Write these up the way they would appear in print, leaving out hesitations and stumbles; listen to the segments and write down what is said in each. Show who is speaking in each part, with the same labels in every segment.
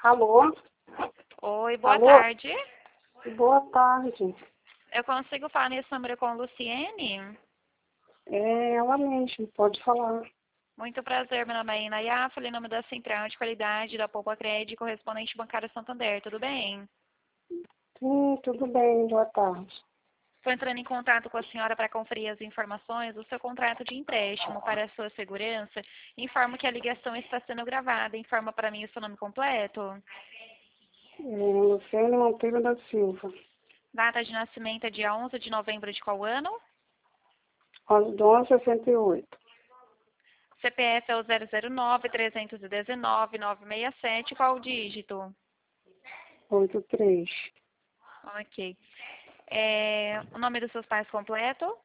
Speaker 1: Alô?
Speaker 2: Oi, boa
Speaker 1: Alô?
Speaker 2: tarde.
Speaker 1: Boa tarde.
Speaker 2: Eu consigo falar nesse número com Luciene?
Speaker 1: É ela mesmo, pode falar.
Speaker 2: Muito prazer, meu nome é Inaya, falei em nome da Central de Qualidade da Poupa Crédito, correspondente bancário Santander, tudo bem?
Speaker 1: Sim, tudo bem, boa tarde.
Speaker 2: Estou entrando em contato com a senhora para conferir as informações do seu contrato de empréstimo para a sua segurança. Informo que a ligação está sendo gravada. Informa para mim o seu nome completo.
Speaker 1: Luciane Monteiro da Silva,
Speaker 2: Data de nascimento é dia 11 de novembro de qual ano?
Speaker 1: 1168,
Speaker 2: CPF é o 009-319-967. Qual o dígito?
Speaker 1: 83.
Speaker 2: Ok. O nome dos seus pais completo?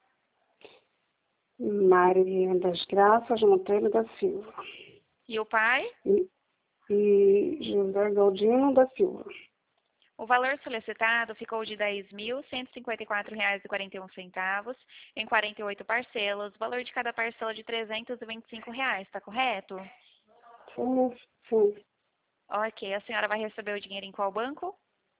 Speaker 1: Maria das Graças Monteiro da Silva.
Speaker 2: E o pai?
Speaker 1: E José Galdino da Silva.
Speaker 2: O valor solicitado ficou de R$ 10.154,41 em 48 parcelas. O valor de cada parcela de R$ 325, está correto?
Speaker 1: Sim, sim.
Speaker 2: Ok. A senhora vai receber o dinheiro em qual banco?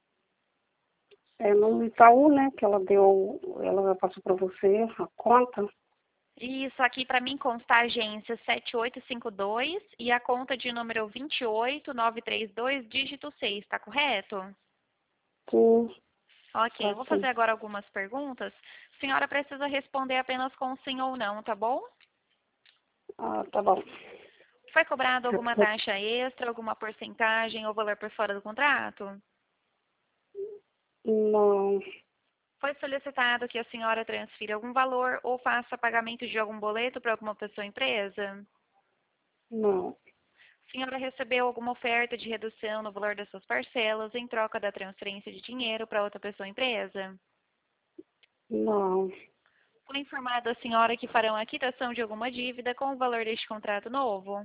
Speaker 1: É no Itaú, né, que ela passou para você a conta.
Speaker 2: Isso aqui para mim consta a agência 7852 e a conta de número 28932, dígito 6, está correto?
Speaker 1: Sim,
Speaker 2: Ok,
Speaker 1: tá
Speaker 2: eu vou
Speaker 1: sim.
Speaker 2: fazer agora algumas perguntas. A senhora precisa responder apenas com sim ou não, tá bom?
Speaker 1: Ah, tá bom.
Speaker 2: Foi cobrado alguma taxa extra, alguma porcentagem ou valor por fora do contrato?
Speaker 1: Não,
Speaker 2: Foi solicitado que a senhora transfira algum valor ou faça pagamento de algum boleto para alguma pessoa ou empresa?
Speaker 1: não,
Speaker 2: A senhora recebeu alguma oferta de redução no valor das suas parcelas em troca da transferência de dinheiro para outra pessoa ou empresa?
Speaker 1: não,
Speaker 2: Foi informado a senhora que farão a quitação de alguma dívida com o valor deste contrato novo?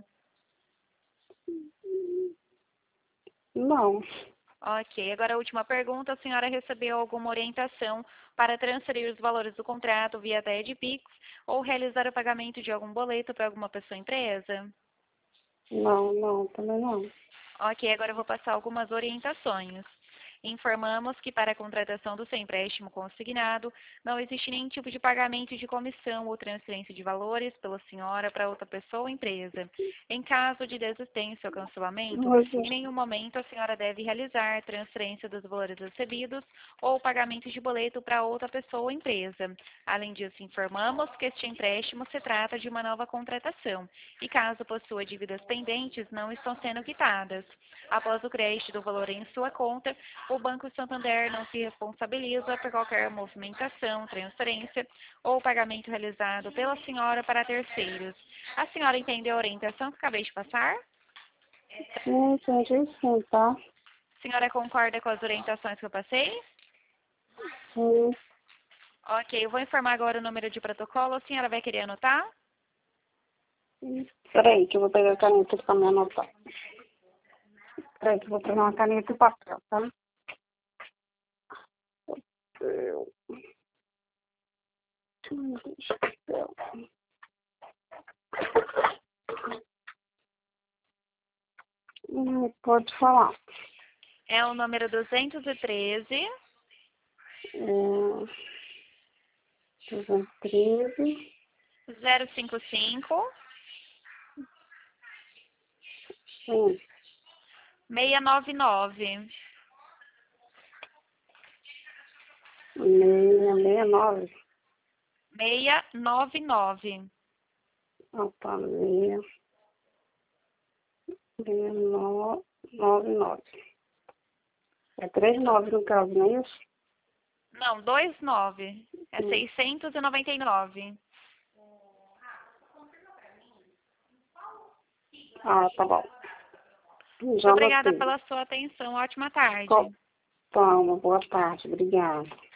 Speaker 1: não,
Speaker 2: Ok, agora a última pergunta. A senhora recebeu alguma orientação para transferir os valores do contrato via TED-Pix ou realizar o pagamento de algum boleto para alguma pessoa ou empresa?
Speaker 1: não, também não.
Speaker 2: Ok, agora eu vou passar algumas orientações. Informamos que para a contratação do seu empréstimo consignado, não existe nenhum tipo de pagamento de comissão ou transferência de valores pela senhora para outra pessoa ou empresa. Em caso de desistência ou cancelamento, em nenhum momento a senhora deve realizar transferência dos valores recebidos ou pagamento de boleto para outra pessoa ou empresa. Além disso, informamos que este empréstimo se trata de uma nova contratação e, caso possua dívidas pendentes, não estão sendo quitadas. Após o crédito do valor em sua conta, o Banco Santander não se responsabiliza por qualquer movimentação, transferência ou pagamento realizado pela senhora para terceiros. A senhora entendeu a orientação que acabei de passar?
Speaker 1: Sim, entendi sim, tá?
Speaker 2: A senhora concorda com as orientações que eu passei?
Speaker 1: Sim.
Speaker 2: Ok, eu vou informar agora o número de protocolo. A senhora vai querer anotar?
Speaker 1: Peraí, que eu vou pegar a caneta para me anotar. Peraí, que eu vou pegar uma caneta e papel, tá? Papel. Papel. Pode falar.
Speaker 2: É o número 213
Speaker 1: 213,
Speaker 2: 055
Speaker 1: sim,
Speaker 2: 699.
Speaker 1: 669.
Speaker 2: 699.
Speaker 1: Opa, 699. É 39 no caso, não é isso?
Speaker 2: Não, 29. É
Speaker 1: Hum.
Speaker 2: 699.
Speaker 1: Ah, tá bom.
Speaker 2: Muito
Speaker 1: Já
Speaker 2: obrigada
Speaker 1: anotei.
Speaker 2: pela sua atenção. Ótima tarde.
Speaker 1: Tá, uma boa tarde. Obrigada.